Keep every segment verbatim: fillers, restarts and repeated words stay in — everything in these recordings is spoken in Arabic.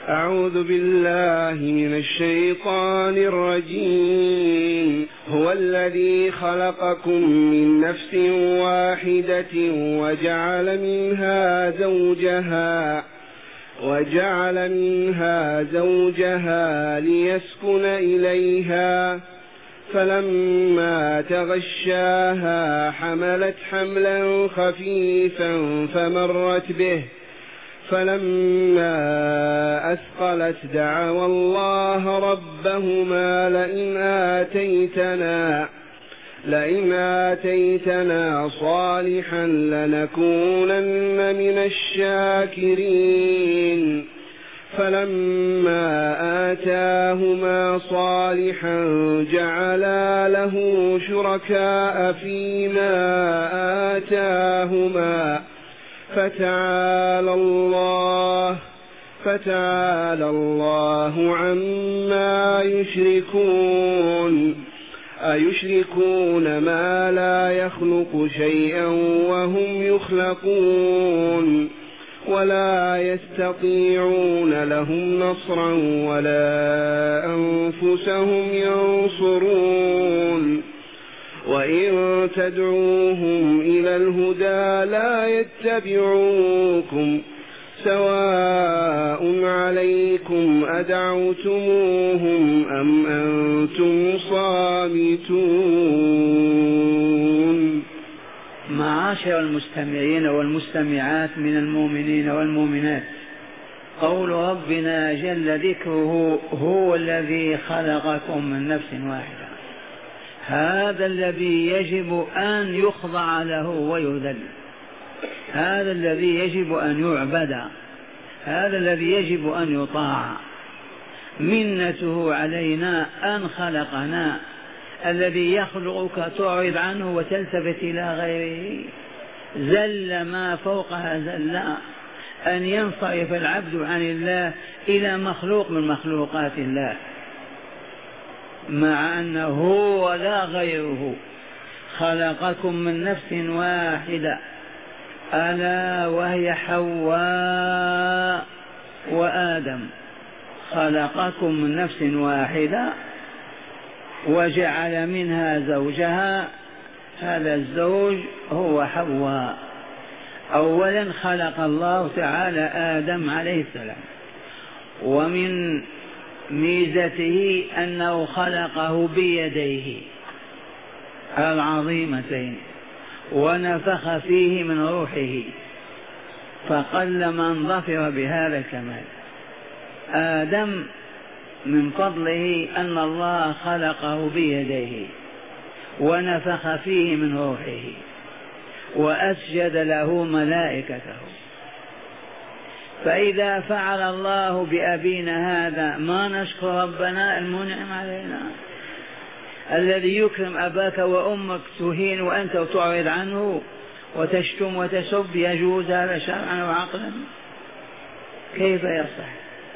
أعوذ بالله من الشيطان الرجيم. هو الذي خلقكم من نفس واحدة وجعل منها زوجها وجعل منها زوجها ليسكن إليها فلما تغشاها حملت حملا خفيفا فمرت به فلما أثقلت دعوا الله ربهما لئن آتيتنا لئن آتيتنا صالحا لنكونن من الشاكرين فلما آتاهما صالحا جعلا له شركاء فيما آتاهما فتعالى الله فتعالى الله عما يشركون أيشركون ما لا يخلق شيئا وهم يخلقون ولا يستطيعون لهم نصرا ولا أنفسهم ينصرون وإن تدعوهم إلى الهدى لا يتبعوكم سواء عليكم أدعوتموهم أم أنتم صامتون. معاشر المستمعين والمستمعات من المؤمنين والمؤمنات، قول ربنا جل ذكره هو الذي خلقكم من نفس واحدة، هذا الذي يجب أن يخضع له ويذل، هذا الذي يجب أن يعبد، هذا الذي يجب أن يطاع. منته علينا أن خلقنا، الذي يخلقك تعرض عنه وتلتفت إلى غيره، زل ما فوقها زل، أن ينصرف العبد عن الله إلى مخلوق من مخلوقات الله، مع أنه هو لا غيره. خلقكم من نفس واحدة ألا وهي حواء وآدم، خلقكم من نفس واحدة وجعل منها زوجها، هذا الزوج هو حواء. أولا خلق الله تعالى آدم عليه السلام، ومن ميزته أنه خلقه بيديه العظيمتين ونفخ فيه من روحه، فقل من ظفر بهذا الكمال. آدم من فضله أن الله خلقه بيديه ونفخ فيه من روحه وأسجد له ملائكته. فإذا فعل الله بأبينا هذا ما نشكر ربنا المنعم علينا، الذي يكرم أباك وأمك تهين وأنت تعرض عنه وتشتم وتسب، يجوز هذا شرعا وعقلا؟ كيف يصح؟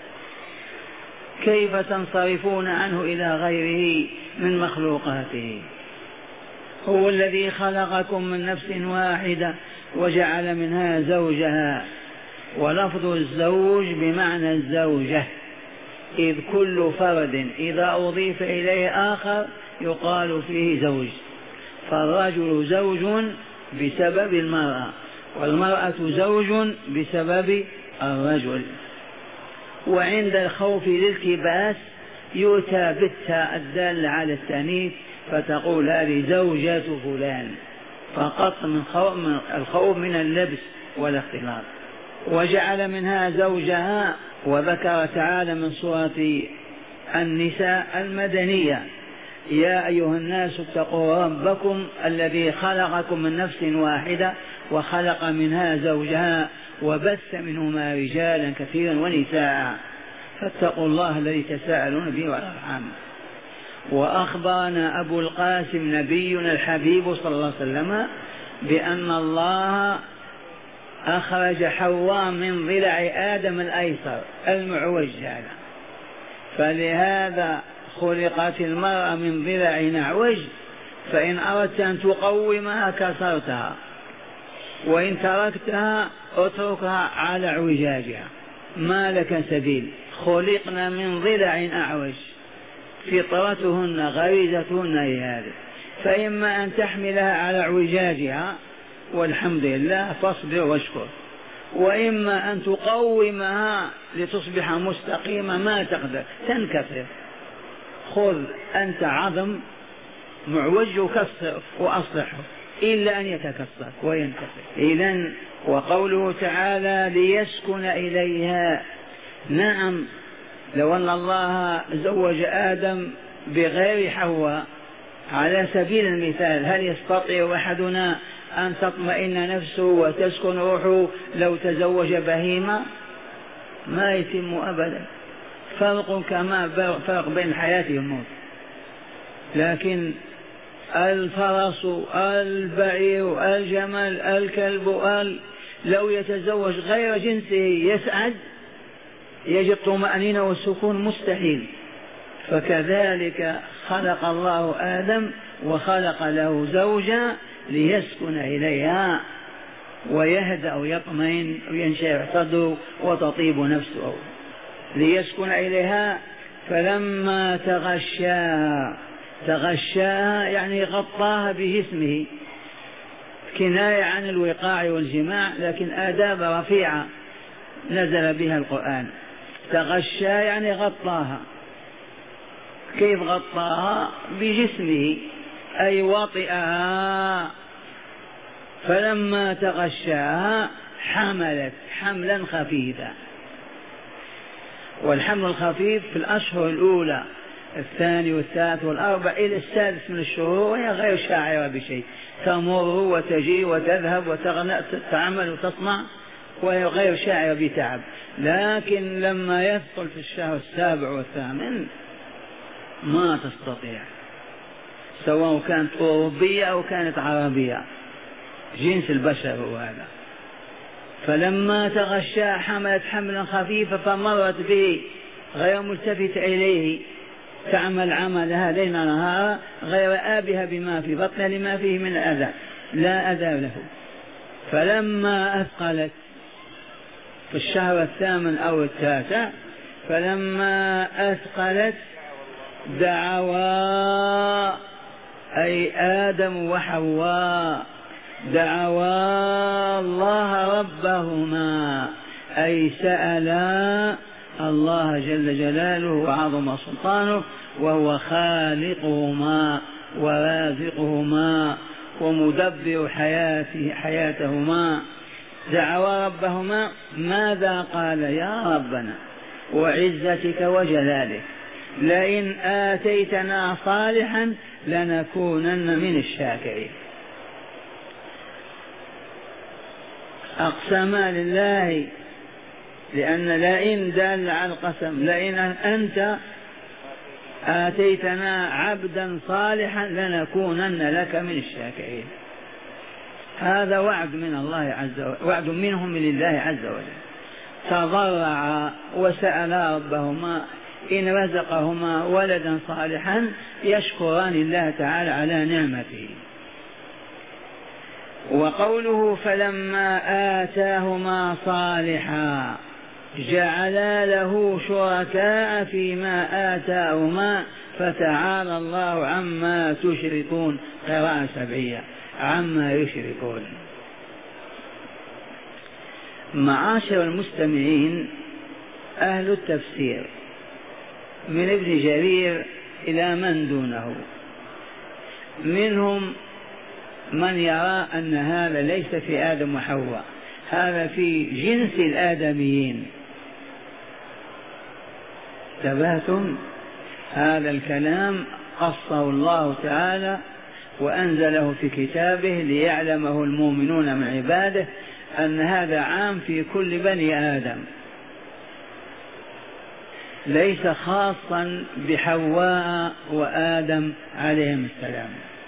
كيف تنصرفون عنه إلى غيره من مخلوقاته؟ هو الذي خلقكم من نفس واحدة وجعل منها زوجها، ولفظ الزوج بمعنى الزوجة، إذ كل فرد إذا أضيف إليه آخر يقال فيه زوج، فالرجل زوج بسبب المرأة، والمرأة زوج بسبب الرجل. وعند الخوف للكباس يؤتى بالتاء الدالة على التأنيث فتقول هذه زوجة فلان، فقط من الخوف من اللبس والاختلاط. وجعل منها زوجها، وذكر تعالى من سورة النساء المدنية يا أيها الناس اتقوا ربكم الذي خلقكم من نفس واحدة وخلق منها زوجها وبث منهما رجالا كثيرا ونساء فاتقوا الله الذي تساءلون به والأرحام. وأخبرنا أبو القاسم نبينا الحبيب صلى الله عليه وسلم بأن الله أخرج حواء من ضلع آدم الأيسر المعوج هذا، فلهذا خلقت المرأة من ضلع نعوج، فإن أردت أن تقومها كسرتها، وإن تركتها اتركها على اعوجاجها ما لك سبيل، خلقنا من ضلع أعوج، فطرتهن غريزتهن هي هذه، فإما أن تحملها على اعوجاجها والحمد لله فاصبر واشكر، وإما أن تقومها لتصبح مستقيمة ما تقدر تنكسر. خذ أنت عظم معوج وكسر وأصلحه إلا أن يتكسر وينكسر. إذن وقوله تعالى ليسكن إليها، نعم لو أن الله زوج آدم بغير حواء على سبيل المثال، هل يستطيع أحدنا أن تطمئن نفسه وتسكن روحه لو تزوج بهيمة؟ ما يتم أبدا، فرق كما فرق بين الحياة والموت. لكن الفرس البعير الجمل الكلب لو يتزوج غير جنسه يسعد، يجد طمأنينة والسكون مستحيل. فكذلك خلق الله آدم وخلق له زوجا ليسكن إليها ويهدأ ويطمئن وينشرح صدره وتطيب نفسه، ليسكن إليها. فلما تغشاها، تغشاها يعني غطاها بجسمه، كناية عن الوقاع والجماع، لكن آداب رفيعة نزل بها القرآن. تغشى يعني غطاها. كيف غطاها؟ بجسمه أي وطئها. فلما تغشاها حملت حملا خفيفا، والحمل الخفيف في الأشهر الأولى الثاني والثالث والأربع إلى السادس من الشهور، وهي غير شاعرة بشيء، تمر وتجي وتذهب وتغنى تعمل وتصنع وهي غير شاعرة بتعب. لكن لما يثقل في الشهر السابع والثامن ما تستطيع، سواء كانت أوروبية أو كانت عربية، جنس البشر هو هذا. فلما تغشى حملت حملا خفيفا فمرت به غير ملتفتة إليه، تعمل عملها ليل نهارا غير آبها بما في بطنها لما فيه من أذى، لا أذى له. فلما أثقلت في الشهر الثامن أو التاسع، فلما أثقلت دعوا أي آدم وحواء دعوا الله ربهما، أي سألا الله جل جلاله وعظم سلطانه، وهو خالقهما ورازقهما ومدبر حياته حياتهما. دعوا ربهما ماذا قال؟ يا ربنا وعزتك وجلالك لئن آتيتنا صالحا لنكونن من الشاكرين. أقسما لله، لأن لئن دال على القسم، لئن أنت آتيتنا عبدا صالحا لنكونن لك من الشاكرين. هذا وعد من الله عز وجل، وعد منهم لله عز وجل. تضرعا وسألا ربهما إن رزقهما ولدا صالحا يشكران الله تعالى على نعمته. وقوله فلما آتاهما صالحا جعلا له شركاء فيما آتاهما فتعالى الله عما تشركون. قراءة سبعية عما يشركون. معاشر المستمعين، أهل التفسير من ابن جرير إلى من دونه منهم من يرى أن هذا ليس في آدم وحواء، هذا في جنس الآدميين. تبهتم؟ هذا الكلام قصه الله تعالى وأنزله في كتابه ليعلمه المؤمنون من عباده أن هذا عام في كل بني آدم، ليس خاصا بحواء وآدم عليهم السلام.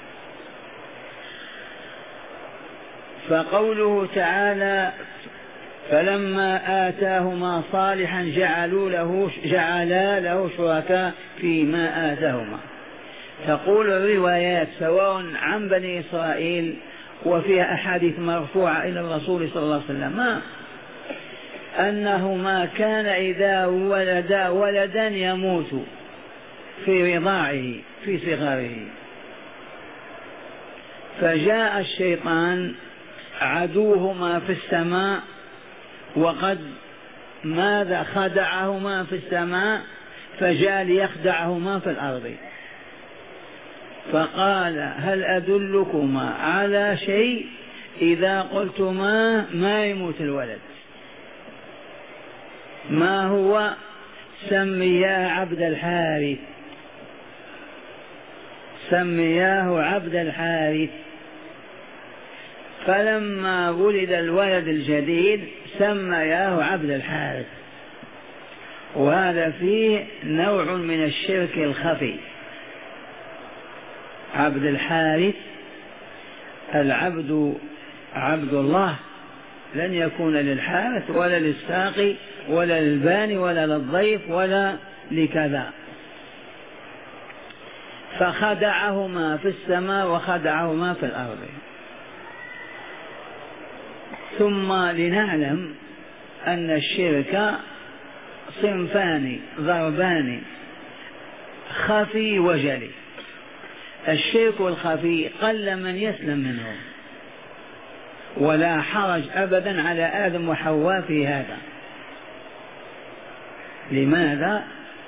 فقوله تعالى فلما آتاهما صالحا جعلوا له جعلا له شركاء فيما آتاهما. تقول الروايات سواء عن بني إسرائيل وفيها أحاديث مرفوعة إلى الرسول صلى الله عليه وسلم، ما أنهما كان إذا ولدا ولدا يموت في رضاعه في صغره، فجاء الشيطان عدوهما في السماء وقد ماذا خدعهما في السماء، فجاء ليخدعهما في الأرض، فقال هل أدلكما على شيء إذا قلتما ما يموت الولد؟ ما هو؟ سمياه عبد الحارث، سمياه عبد الحارث. فلما ولد الولد الجديد سمياه عبد الحارث. وهذا فيه نوع من الشرك الخفي. عبد الحارث، العبد عبد الله، لن يكون للحارث ولا للساقي ولا للباني ولا للضيف ولا لكذا. فخدعهما في السماء وخدعهما في الأرض. ثم لنعلم أن الشرك صنفان ضربان، خفي وجلي. الشرك الخفي قل من يسلم منه، ولا حرج أبدا على آدم وحواء في هذا. لماذا؟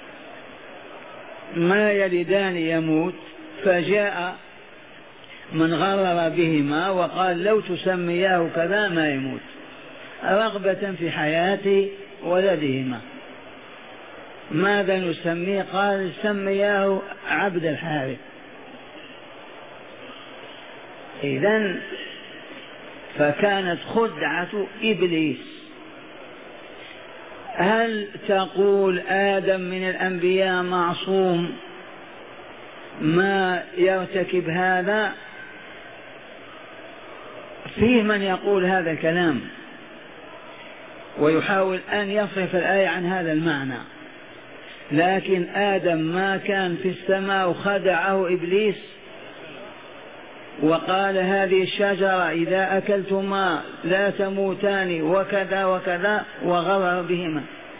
ما يلدان يموت، فجاء من غرر بهما وقال لو تسمياه كذا ما يموت، رغبة في حياة ولدهما. ماذا نسميه؟ قال سمياه عبد الحارث. إذن فكانت خدعة إبليس. هل تقول آدم من الأنبياء معصوم ما يرتكب هذا؟ فيه من يقول هذا الكلام ويحاول أن يصرف الآية عن هذا المعنى، لكن آدم ما كان في السماء وخدعه إبليس وقال هذه الشجرة إذا أكلتما لا تموتان وكذا وكذا، وغرر بهما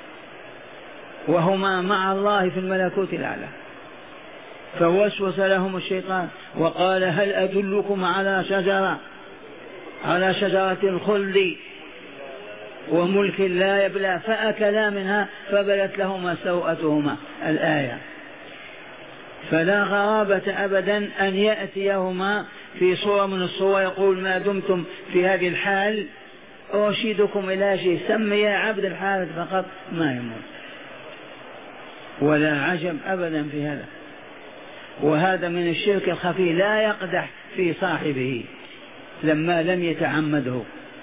وهما مع الله في الملكوت الأعلى. فوسوس لهم الشيطان وقال هل أدلكم على شجرة على شجرة الخلد وملك لا يبلى، فأكلا منها فبدت لهما سوءتهما، الآية. فلا غرابة أبدا أن يأتيهما في صورة من الصور يقول ما دمتم في هذه الحال أرشدكم إلى شيء، سمي عبد الحارث فقط ما يموت. ولا عجب أبدا في هذا. وهذا من الشرك الخفي لا يقدح في صاحبه لما لم يتعمده.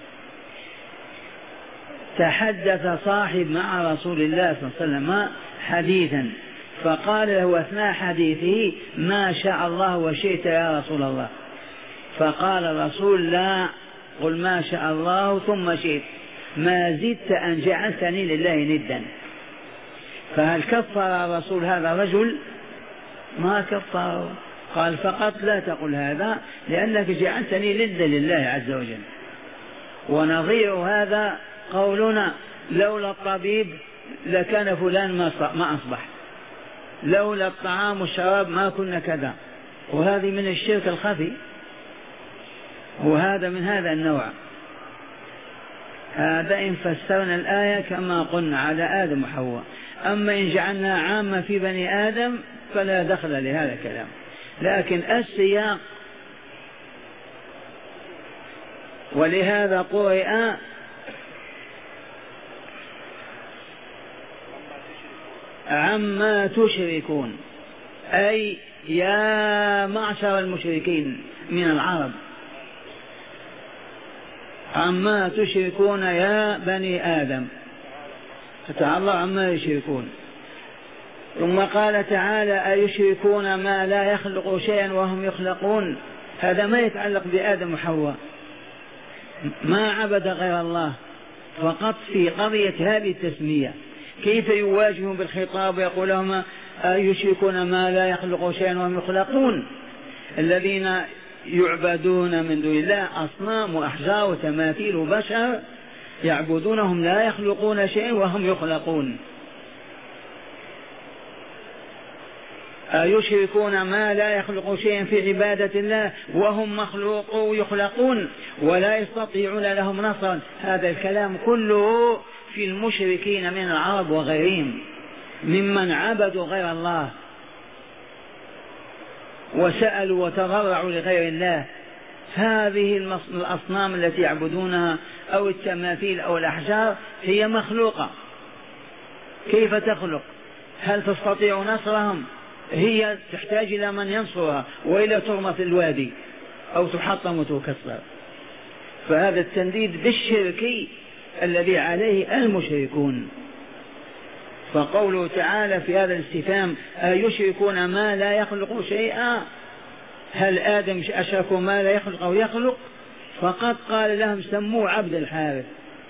تحدث صاحب مع رسول الله صلى الله عليه وسلم حديثا، فقال له أثناء حديثه ما شاء الله وشئت يا رسول الله، فقال الرسول لا، قل ما شاء الله ثم شئت، ما زدت أن جعلتني لله ندا. فهل كفر الرسول هذا الرجل؟ ما كفر، قال فقط لا تقل هذا لأنك جعلتني ندا لله عز وجل. ونظير هذا قولنا لولا الطبيب لكان فلان ما أصبح، لولا الطعام والشراب ما كنا كذا. وهذه من الشرك الخفي، وهذا من هذا النوع. هذا إن فسرنا الآية كما قلنا على آدم وحواء. أما إن جعلنا عامة في بني آدم فلا دخل لهذا الكلام. لكن السياق، ولهذا قرئ عما تشركون، أي يا معشر المشركين من العرب، عما تشركون يا بني آدم، فتعالى عما يشركون. ثم قال تعالى أيشركون ما لا يخلق شيئا وهم يخلقون، هذا ما يتعلق بآدم وحواء، ما عبد غير الله، فقط في قضية هذه التسمية. كيف يواجهون بالخطاب ويقول لهم أيشركون ما لا يخلق شيئا وهم يخلقون؟ الذين يعبدون من دون الله أصنام وأحجار وتماثيل وبشر يعبدونهم لا يخلقون شيئا وهم يخلقون. أيشركون ما لا يخلق شيئا في عبادة الله وهم مخلوقون يخلقون ولا يستطيعون لهم نصرا. هذا الكلام كله في المشركين من العرب وغيرهم ممن عبدوا غير الله وسألوا وتضرعوا لغير الله. هذه الأصنام التي يعبدونها أو التماثيل أو الأحجار هي مخلوقة. كيف تخلق؟ هل تستطيع نصرهم؟ هي تحتاج إلى من ينصرها وإلى ترمى في الوادي أو تحطم وتكسر. فهذا التنديد بالشرك الذي عليه المشركون. فقوله تعالى في هذا الاستفهام أيشركون ما لا يخلق شيئا، هل آدم أشركوا ما لا يخلق أو يخلق؟ فقد قال لهم سموه عبد الحارث،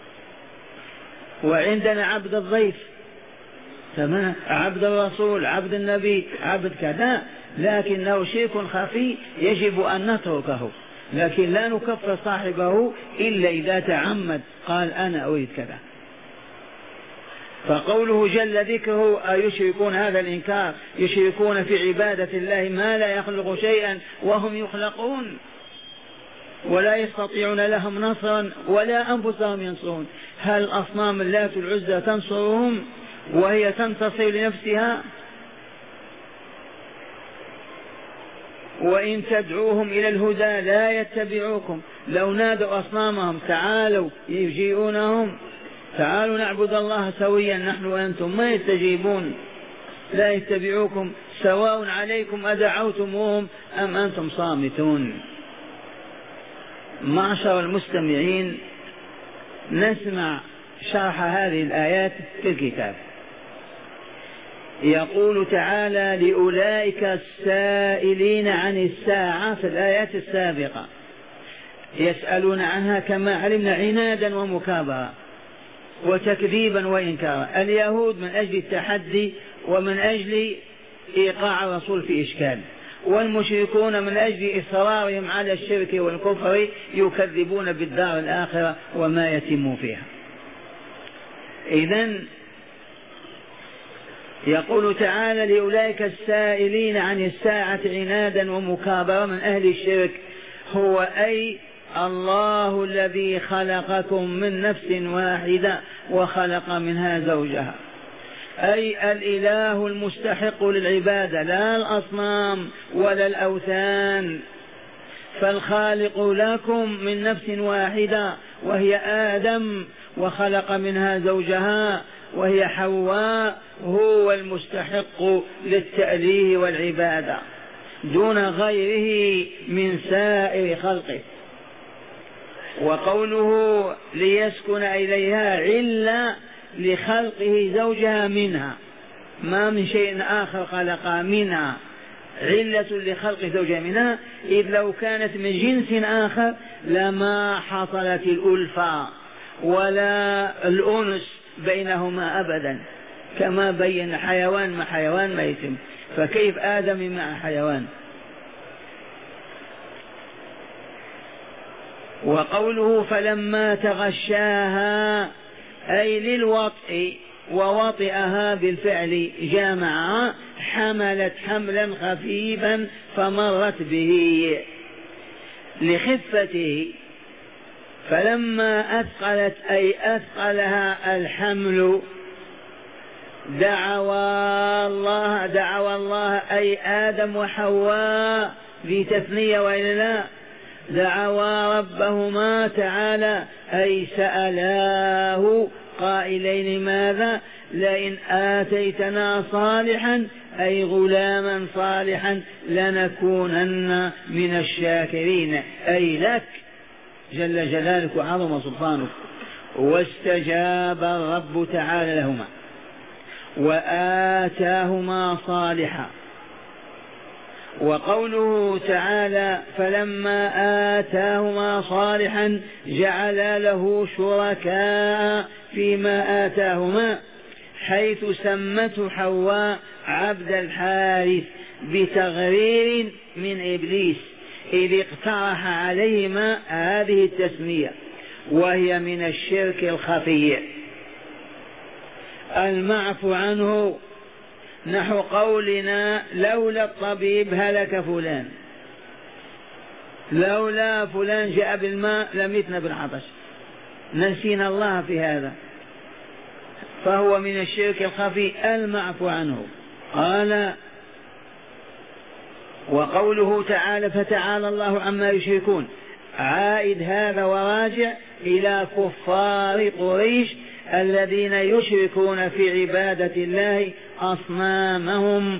وعندنا عبد الضيف، تمام، عبد الرسول، عبد النبي، عبد كذا، لكنه شرك خفي يجب أن نتركه، لكن لا نكفر صاحبه إلا إذا تعمد قال أنا أريد كذا. فقوله جل ذكره أيشركون، هذا الإنكار، يشركون في عبادة الله ما لا يخلق شيئا وهم يخلقون ولا يستطيعون لهم نصرا ولا أنفسهم ينصرون. هل أصنام اللات العزى تنصرهم وهي تنتصر لنفسها؟ وإن تدعوهم إلى الهدى لا يتبعوكم. لو نادوا أصنامهم تعالوا يجيئونهم، تعالوا نعبد الله سويا نحن وأنتم، ما يستجيبون، لا يتبعوكم، سواء عليكم أدعوتموهم أم أنتم صامتون. معشر المستمعين، نسمع شرح هذه الآيات في الكتاب. يقول تعالى لأولئك السائلين عن الساعة في الآيات السابقة، يسألون عنها كما علمنا عنادا ومكابرة وتكذيبا وإنكارا. اليهود من أجل التحدي ومن أجل إيقاع الرسول في إشكال، والمشركون من أجل إصرارهم على الشرك والكفر يكذبون بالدار الآخرة وما يتم فيها. إذن يقول تعالى لأولئك السائلين عن الساعة عنادا ومكابرة من أهل الشرك، هو أي الله الذي خلقكم من نفس واحدة وخلق منها زوجها، أي الإله المستحق للعبادة، لا الأصنام ولا الأوثان. فالخالق لكم من نفس واحدة وهي آدم، وخلق منها زوجها وهي حواء، هو المستحق للتأليه والعبادة دون غيره من سائر خلقه. وقوله ليسكن إليها علة لخلقه زوجها منها، ما من شيء آخر خلق منها، علة لخلق زوجها منها، إذ لو كانت من جنس آخر لما حصلت الألفة ولا الأنس بينهما أبدا، كما بين حيوان مع حيوان ما يتم، فكيف آدم مع حيوان؟ وقوله فلما تغشاها أي للوطء ووطئها بالفعل جامعها، حملت حملا خفيفا فمرت به لخفته. فلما أثقلت أي أثقلها الحمل دعوا الله دعوا الله أي آدم وحواء بتثنية وإلا لا، دعوا ربهما تعالى أي سألاه قائلين ماذا؟ لئن آتيتنا صالحا أي غلاما صالحا لنكونن من الشاكرين، أي لك جل جلالك وعظم سلطانك. واستجاب الرب تعالى لهما وآتاهما صالحا. وقوله تعالى فلما آتاهما صالحا جعل له شركاء فيما آتاهما، حيث سمته حواء عبد الحارث بتغرير من إبليس إذ اقترح عليهما هذه التسمية، وهي من الشرك الخفي المعفو عنه، نحو قولنا لولا الطبيب هلك فلان، لولا فلان جاء بالماء لمتنا بالعطش، نسينا الله في هذا، فهو من الشرك الخفي المعفو عنه. قال وقوله تعالى فتعالى الله عما يشركون، عائد هذا وراجع إلى كفار قريش الذين يشركون في عبادة الله أصنامهم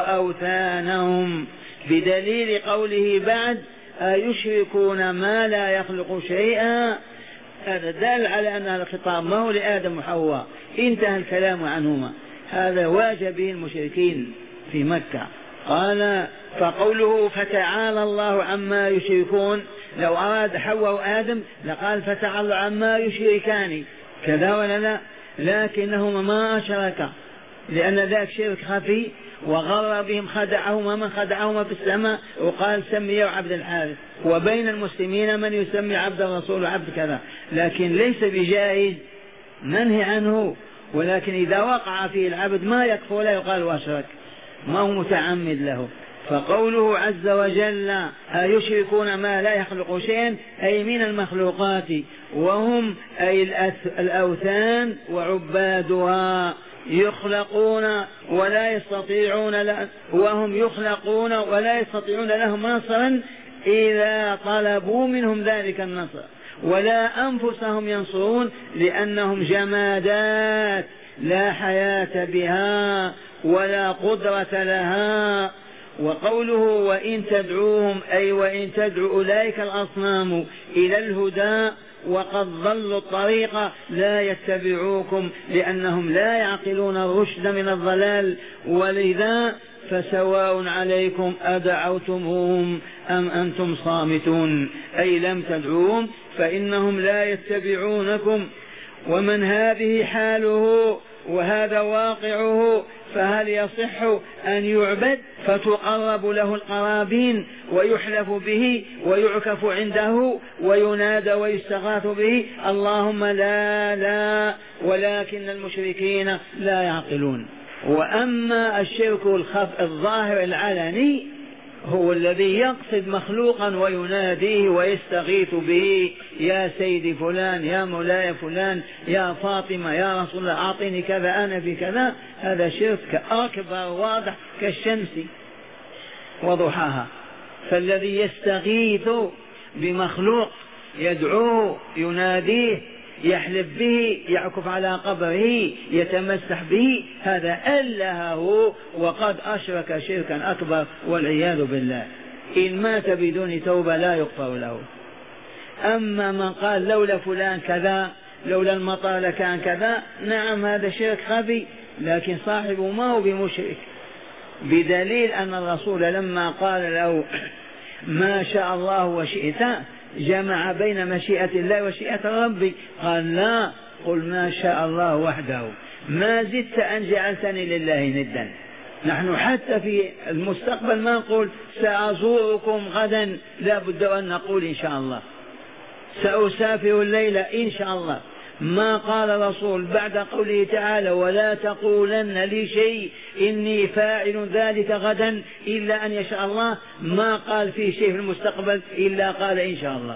وأوثانهم، بدليل قوله بعد أيشركون ما لا يخلق شيئا، هذا دل على أن الخطاب ما هو لآدم وحواء، انتهى الكلام عنهما، هذا واجب به المشركين في مكة. قال فقوله فتعالى الله عما يشركون، لو أراد حواء وآدم لقال فتعالى عما يشركان، كذا ولا لا؟ لكنهما ما أشركا لأن ذاك شرك خفي، وغر بهم خدعهما من خدعهما في السماء وقال سميه عبد الحارث، وبين المسلمين من يسمي عبد الرسول وعبد كذا، لكن ليس بجائز منهي عنه، ولكن إذا وقع فيه العبد ما يكفر لا يقال واشرك، ما هو متعمد له. فقوله عز وجل أيشركون ما لا يخلق شيئا أي من المخلوقات، وهم أي الأوثان وعبادها، يخلقون ولا يستطيعون وهم يخلقون ولا يستطيعون لهم نصرا إذا طلبوا منهم ذلك النصر، ولا أنفسهم ينصرون لأنهم جمادات لا حياة بها ولا قدرة لها. وقوله وإن تدعوهم أي وإن تدعو أولئك الأصنام إلى الهدى وقد ضلوا الطريق لا يتبعوكم لأنهم لا يعقلون الرشد من الضلال، ولذا فسواء عليكم أدعوتموهم أم أنتم صامتون، أي لم تدعوهم فإنهم لا يتبعونكم. ومن هذه حاله وهذا واقعه فهل يصح أن يعبد فتقرب له القرابين ويحلف به ويعكف عنده وينادى ويستغاث به؟ اللهم لا لا، ولكن المشركين لا يعقلون. وأما الشرك الخف الظاهر العلني هو الذي يقصد مخلوقا ويناديه ويستغيث به، يا سيدي فلان، يا مولاي فلان، يا فاطمة، يا رسول الله أعطيني كذا أنا في كذا، هذا شرك أكبر واضح كالشمس وضحاها. فالذي يستغيث بمخلوق يدعوه يناديه يحلف به يعكف على قبره يتمسح به، هذا ألهه وقد أشرك شركا أكبر والعياذ بالله. إن مات بدون توبة لا يغفر له. أما من قال لولا فلان كذا، لولا المطر لكان كذا، نعم هذا شرك خفي، لكن صاحبه ما هو بمشرك، بدليل أن الرسول لما قال له ما شاء الله وشئت جمع بين مشيئة الله وشيئة ربي، قال لا، قل ما شاء الله وحده ما زدت أن جعلتني لله ندا. نحن حتى في المستقبل ما نقول سأزوركم غدا، لا بد أن نقول إن شاء الله، سأسافر الليلة إن شاء الله. ما قال الرسول بعد قوله تعالى ولا تقولن لشيء إني فاعل ذلك غدا إلا أن يشاء الله، ما قال في شيء في المستقبل إلا قال إن شاء الله.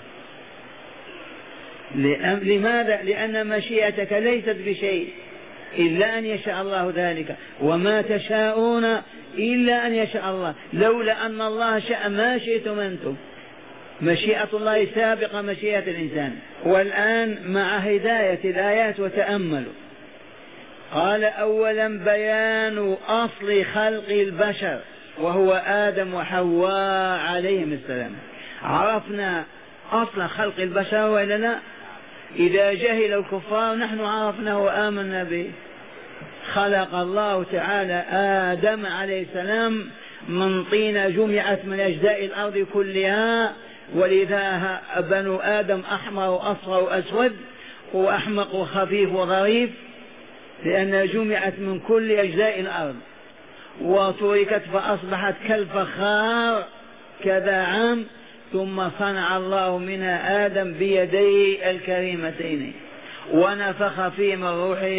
لماذا؟ لأن مشيئتك ليست بشيء إلا أن يشاء الله ذلك، وما تشاءون إلا أن يشاء الله، لولا أن الله شاء ما شئتم أنتم. مشيئة الله سابقة مشيئة الإنسان. والآن مع هداية الآيات وتأملوا. قال أولا بيان أصل خلق البشر وهو آدم وحواء عليهم السلام. عرفنا أصل خلق البشر وإلا لا؟ إذا جهل الكفار نحن عرفنا وآمنا به. خلق الله تعالى آدم عليه السلام من طين جمعت من أجزاء الأرض كلها، ولذا بنو آدم أحمر وأصفر وأسود وأحمق وخفيف وظريف، لأنها جمعت من كل أجزاء الأرض وتركت فأصبحت كالفخار كذا عام، ثم صنع الله منها آدم بيديه الكريمتين ونفخ فيه من روحه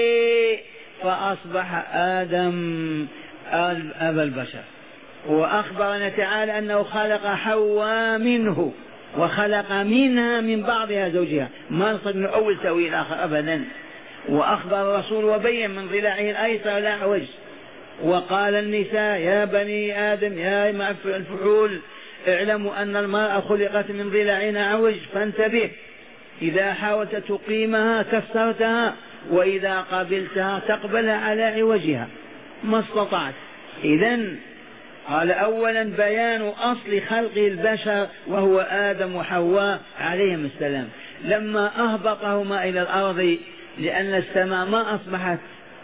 فأصبح آدم أبا البشر. وأخبرنا تعالى أنه خلق حواء منه وخلق منها من بعضها زوجها، ما نصد من أول سوي الآخر أبدا. وأخبر الرسول وبين من ضلاعه الأيسر لا عوج، وقال النساء يا بني آدم يا الفحول اعلموا أن المرأة خلقت من ضلعنا عوج فانتبه، إذا حاولت تقيمها كسرتها وإذا قبلتها تقبلها على عوجها ما استطعت. إذن قال أولا بيان أصل خلق البشر وهو آدم وحواء عليهم السلام، لما أهبطهما إلى الأرض لأن السماء ما أصبحت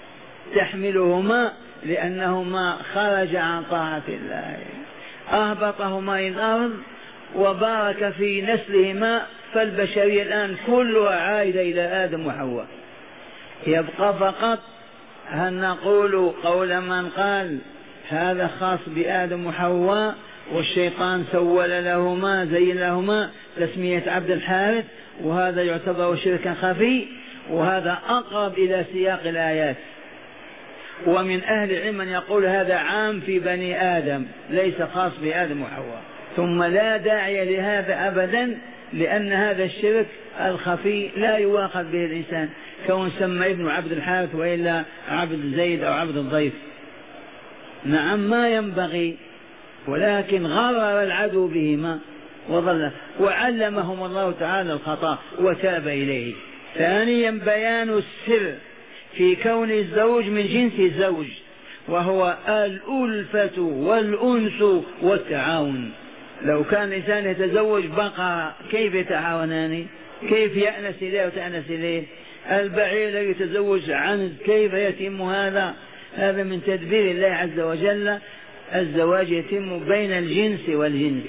تحملهما لأنهما خرج عن طاعة الله، أهبطهما إلى الأرض وبارك في نسلهما، فالبشرية الآن كلها عائدة إلى آدم وحواء. يبقى فقط هل نقول قول من قال هذا خاص بآدم وحواء والشيطان سول لهما زين لهما تسمية عبد الحارث، وهذا يعتبر شركا خفي، وهذا أقرب إلى سياق الآيات. ومن أهل العلم من يقول هذا عام في بني آدم ليس خاص بآدم وحواء، ثم لا داعي لهذا أبدا، لأن هذا الشرك الخفي لا يواخذ به الإنسان كون سمى ابن عبد الحارث وإلا عبد زيد أو عبد الضيف. نعم ما ينبغي، ولكن غرر العدو بهما وضل، وعلمهم الله تعالى الخطأ وتاب إليه. ثانيا بيان السر في كون الزوج من جنس الزوج وهو الألفة والأنس والتعاون. لو كان الإنسان يتزوج بقى كيف يتعاونان؟ كيف يأنس إليه وتأنس إليه؟ البعير يتزوج عنز كيف يتم هذا؟ هذا من تدبير الله عز وجل، الزواج يتم بين الجنس والجنس،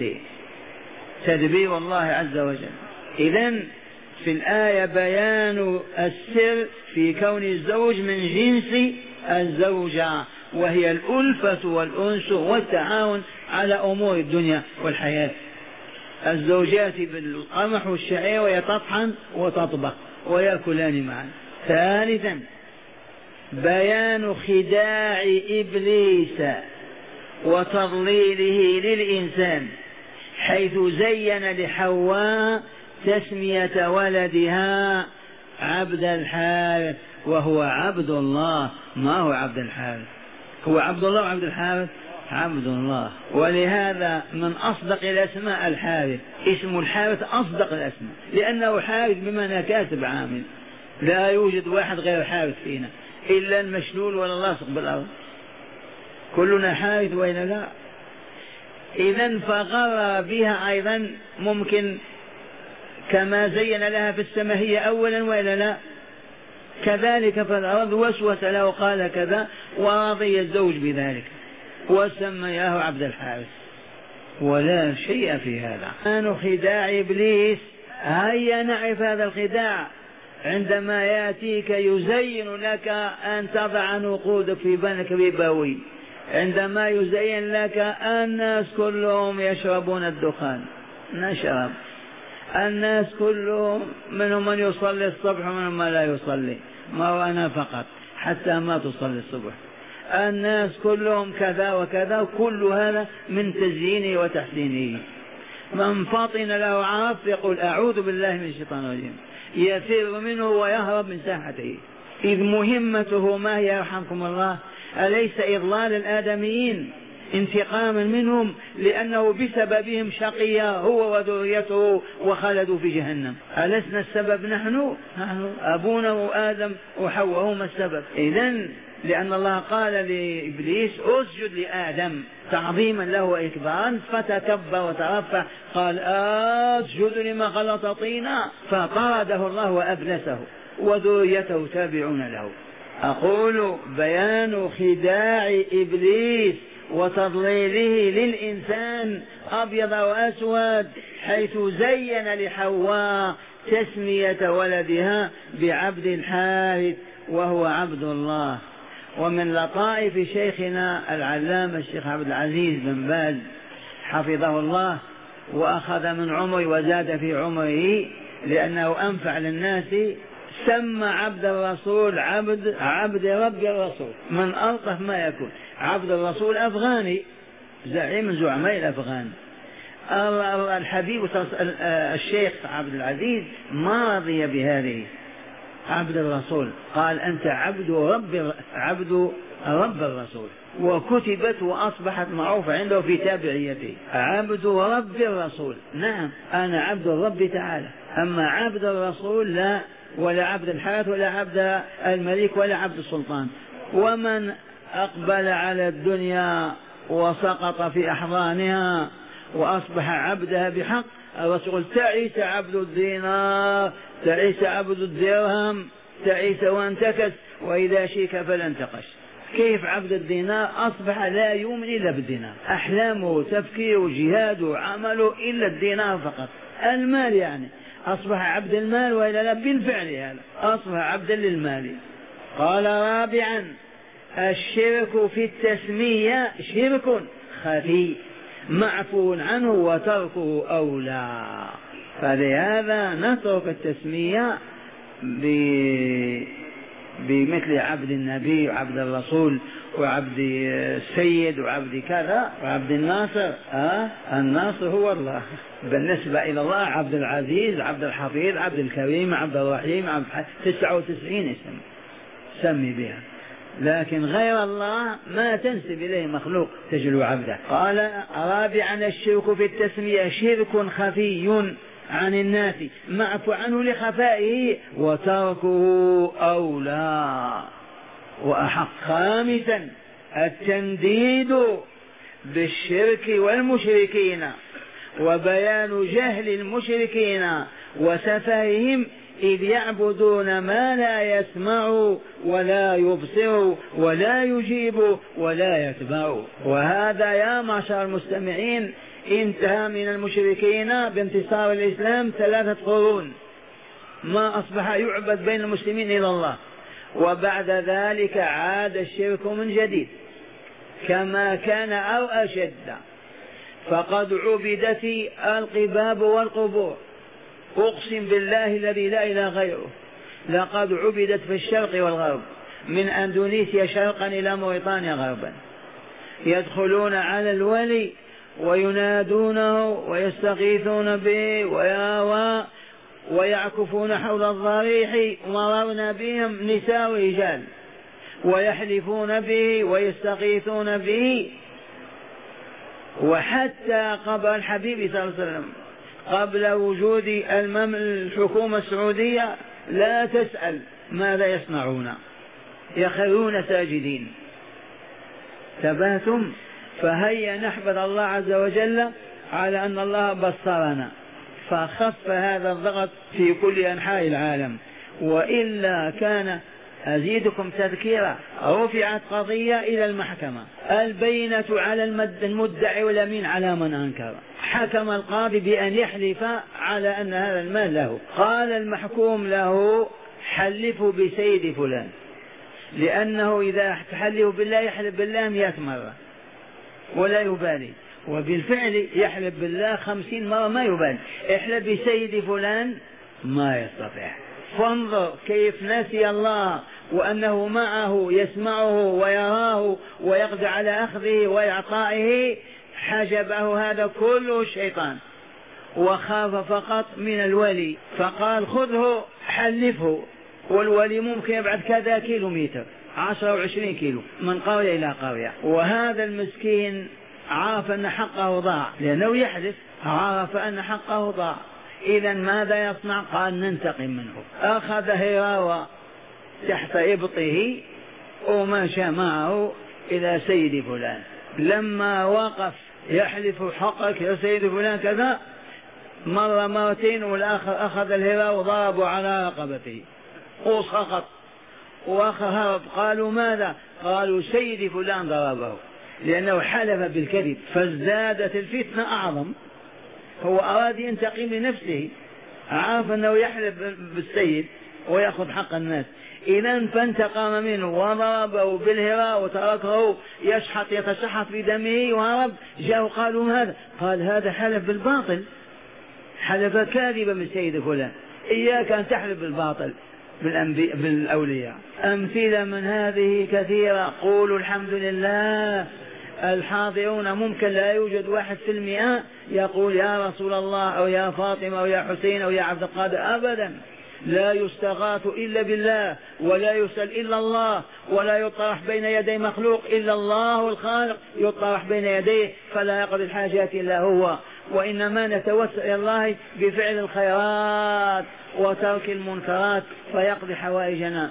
تدبير الله عز وجل. إذن في الآية بيان السر في كون الزوج من جنس الزوجة وهي الألفة والأنس والتعاون على أمور الدنيا والحياة. الزوجات بالقمح والشعير ويطحن وتطبخ ويأكلان معا. ثالثا بيان خداع إبليس وتضليله للإنسان حيث زين لحواء تسمية ولدها عبد الحارث وهو عبد الله، ما هو عبد الحارث، هو عبد الله وعبد الحارث عبد الله. ولهذا من أصدق الأسماء الحارث، اسم الحارث أصدق الأسماء لأنه حارث بمعنى كاتب عامل، لا يوجد واحد غير حارث فينا إلا المشلول ولا اللاصق بالأرض، كلنا حارث وإلا لا. إذن فغر بها أيضا ممكن كما زين لها في السماء هي أولا وإلا لا، كذلك في الأرض وسوس له وقال كذا ورضي الزوج بذلك وسمياه عبد الحارث، ولا شيء في هذا. كان خداع إبليس، هيا نعرف هذا الخداع عندما يأتيك يزين لك أن تضع نقودك في بنك ربوي، عندما يزين لك الناس كلهم يشربون الدخان نشرب، الناس كلهم منهم من يصلي الصبح ومنهم من لا يصلي، ما هو أنا فقط حتى ما تصلي الصبح، الناس كلهم كذا وكذا، كل هذا من تزيينه وتحسينه. من فطن له عرف يقول أعوذ بالله من الشيطان الرجيم، يفر منه ويهرب من ساحته. إذ مهمته ما هي يرحمكم الله؟ أليس إضلال الآدميين انتقاما منهم لأنه بسببهم شقي هو وذريته وخلدوا في جهنم؟ ألسنا السبب نحن؟ نحن أبونا آدم وحواء هما السبب. إذن لأن الله قال لإبليس اسجد لآدم تعظيما له وإكبارا فتكبر وترفع، قال اسجد لما خلقت طينا، فطرده الله وأبلسه وذريته تابعون له. أقول بيان خداع إبليس وتضليله للإنسان أبيض وأسود حيث زين لحواء تسمية ولدها بعبد الحارث وهو عبد الله. ومن لطائف شيخنا العلامة الشيخ عبد العزيز بن باز حفظه الله وأخذ من عمري وزاد في عمره لأنه أنفع للناس، سمى عبد الرسول عبد عبد رب الرسول، من ألطف ما يكون. عبد الرسول أفغاني، زعيم زعماء الأفغان. الحبيب الشيخ عبد العزيز ما رضي بهذه، عبد الرسول، قال أنت عبد رب عبد رب الرسول، وكتبت وأصبحت معروفة عنده في تابعيته، عبد رب الرسول. نعم أنا عبد الرب تعالى، أما عبد الرسول لا، ولا عبد الحارث ولا عبد الملك ولا عبد السلطان. ومن أقبل على الدنيا وسقط في أحضانها وأصبح عبدها بحق، الرسول تعيس عبد الدينار، تعيس عبد الدرهم، تعيس وانتكس، وإذا شيك فلن تقش. كيف عبد الدينار أصبح لا يؤمن إلا بالدينار، أحلامه تفكيره جهاده عمله إلا الدينار فقط، المال يعني، أصبح عبد المال وإلا لا؟ بالفعل هذا أصبح عبدا للمال. قال رابعا الشرك في التسمية شرك خفي معفو عنه وتركه أولى. فلهذا نترك التسمية بمثل عبد النبي وعبد الرسول وعبد السيد وعبد كذا وعبد الناصر. آه الناصر هو الله بالنسبة إلى الله، عبد العزيز، عبد الحفيظ، عبد الكريم، عبد الرحيم، عبد تسعة وتسعين اسم سمي بها، لكن غير الله ما تنسب إليه مخلوق تجلو عبده. قال رابعا الشرك في التسمية شرك خفي عن الناس معفو عنه لخفائه وتركه أولى وأحق. خامسا التنديد بالشرك والمشركين وبيان جهل المشركين وسفههم إذ يعبدون ما لا يسمع ولا يبصر ولا يجيب ولا يتبع. وهذا يا معشر المستمعين انتهى من المشركين بانتصار الإسلام ثلاثة قرون، ما أصبح يعبد بين المسلمين إلى الله، وبعد ذلك عاد الشرك من جديد كما كان أو أشد، فقد عبدت القباب والقبور. أقسم بالله الذي لا إله غيره لقد عبدت في الشرق والغرب، من أندونيسيا شرقا إلى موريتانيا غربا، يدخلون على الولي وينادونه ويستغيثون به وياوى ويعكفون حول الضريح، ومررنا بهم نساء ورجال ويحلفون به ويستغيثون به. وحتى قبل الحبيب صلى الله عليه وسلم قبل وجود الحكومة السعودية لا تسأل ماذا يصنعون، يخرون ساجدين. تبهتم؟ فهيا نحمد الله عز وجل على أن الله بصرنا فخف هذا الضغط في كل أنحاء العالم، وإلا كان أزيدكم تذكيرا رفعت قضية إلى المحكمة، البينة على المدعي واليمين على من أنكر. حكم القاضي بأن يحلف على أن هذا المال له، قال المحكوم له حلفوا بسيد فلان، لأنه إذا تحلف بالله يحلف بالله مئة مرة ولا يبالي، وبالفعل يحلف بالله خمسين مرة ما يبالي. احلف بسيد فلان ما يستطيع. فانظر كيف نسي الله وأنه معه يسمعه ويراه ويقدر على أخذه وإعطائه، حجبه هذا كله الشيطان، وخاف فقط من الولي فقال خذه حلفه، والولي ممكن يبعد كذا كيلو متر، عشرة وعشرين كيلو من قرية إلى قرية. وهذا المسكين عرف أن حقه ضاع، لأنه يحلف عرف أن حقه ضاع. إذا ماذا يصنع؟ قال ننتقم منه. أخذ هراوة تحت إبطه ومشى معه إلى سيد فلان، لما وقف يحلف حقك يا سيد فلان كذا مرة مرتين، والآخر أخذ الهراوة وضربه على رقبته وسقط وهرب. قالوا ماذا؟ قالوا سيد فلان ضربه، لأنه حلف بالكذب، فازدادت الفتنة أعظم. هو أراد ينتقم لنفسه، عارف أنه يحلف بالسيد ويأخذ حق الناس. إذا فانتقم منه وضربه بالهراء وتركه يشحط يتشحط في دمه وهرب. جاءوا قالوا ماذا؟ قال هذا حلف بالباطل، حلف كاذبا من سيد فلان. إياك أن تحلف بالباطل بالأولياء. أمثلة من هذه كثيرة. قولوا الحمد لله. الحاضرون ممكن لا يوجد واحد في المئة يقول يا رسول الله أو يا فاطمة أو يا حسين أو يا عبد القادر، أبدا. لا يستغاث إلا بالله، ولا يسأل إلا الله، ولا يطرح بين يدي مخلوق إلا الله الخالق يطرح بين يديه، فلا يقضي الحاجات إلا هو. وإنما نتوسل إلى الله بفعل الخيرات وترك المنكرات فيقضي حوائجنا.